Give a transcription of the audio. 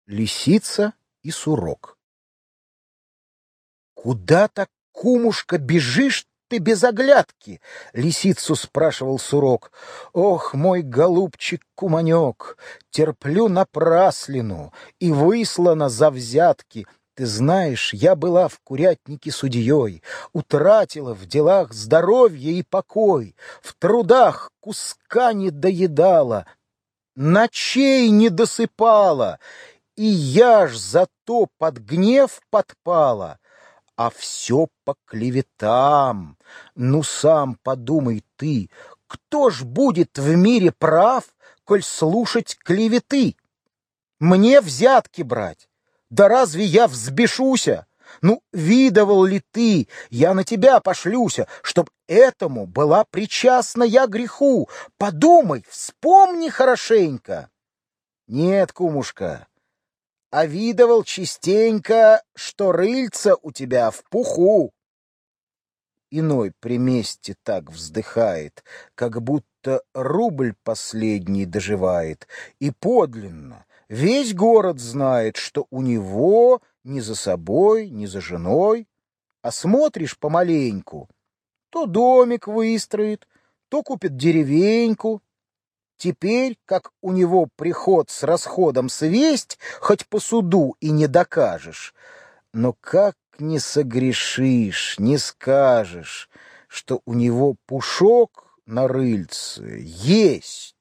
Лисица и сурок. «Куда так, кумушка, бежишь ты без оглядки?» — лисицу спрашивал сурок. «Ох, мой голубчик-куманек, терплю напраслину и выслана за взятки. Ты знаешь, я была в курятнике судьей, утратила в делах здоровье и покой, в трудах куска не доедала, ночей не досыпала, и я ж зато под гнев подпала, а все по клеветам. Ну, сам подумай ты, кто ж будет в мире прав, коль слушать клеветы? Мне взятки брать? Да разве я взбешуся? Ну, видывал ли ты, я на тебя пошлюся, чтоб этому была причастна я греху? Подумай, вспомни хорошенько. Нет, кумушка, а видывал частенько, что рыльца у тебя в пуху. Иной при месте так вздыхает, как будто рубль последний доживает, и подлинно весь город знает, что у него ни за собой, ни за женой, а смотришь помаленьку, то домик выстроит, то купит деревеньку. Теперь, как у него приход с расходом свесть, хоть по суду и не докажешь, но как не согрешишь, не скажешь, что у него пушок на рыльце есть.